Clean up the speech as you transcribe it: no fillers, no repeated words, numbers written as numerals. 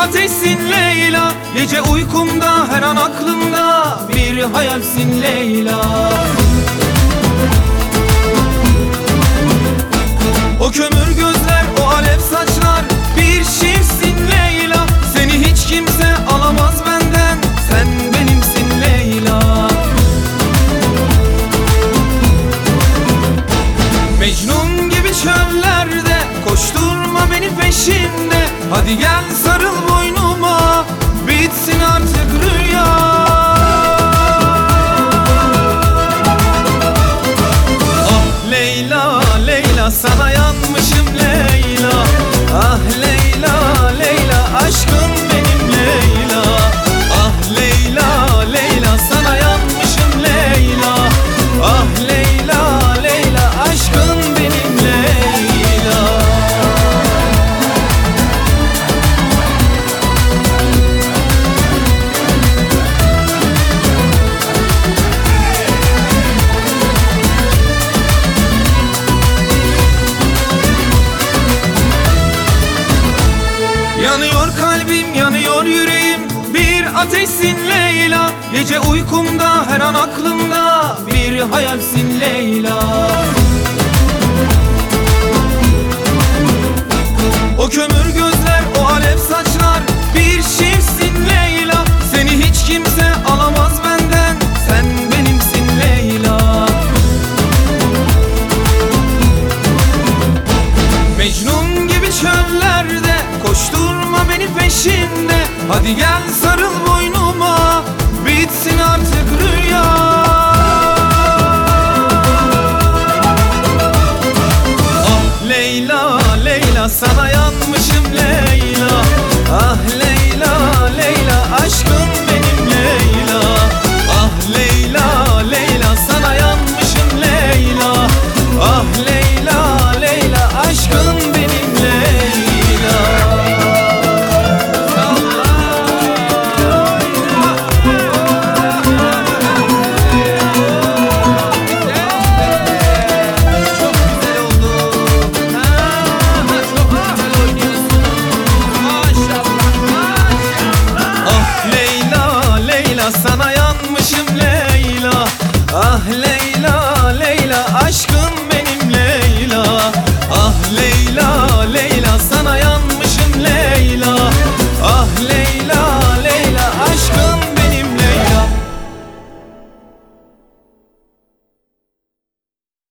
ateşsin Leyla. Gece uykumda her an aklımda bir hayalsin Leyla. O kömür gözler, o alev saçlar bir şiirsin Leyla. Seni hiç kimse alamaz benden, sen benimsin Leyla. Mecnun gibi çöllerde koşturma beni peşinde. Hadi gel sarıl boynuma, bitsin artık rüya. Ah Leyla, Leyla sana yanmışım Leyla. Ah Leyla, Leyla aşkım benim Leyla. Ah Leyla, Leyla sana yanmışım Leyla. Ah Leyla, Leyla aşkım benim Leyla. Yanıyor kalbim, yanıyor yüreğim, bir ateşsin Leyla. Gece uykumda her an aklımda bir hayalsin Leyla. O kömür gözler, o alev saçlar bir şiirsin Leyla. Seni hiç kimse alamaz benden, sen benimsin Leyla. Mecnun gibi çöllerde koşturma beni peşinde. Hadi gel sarıl boynuma, bitsin artık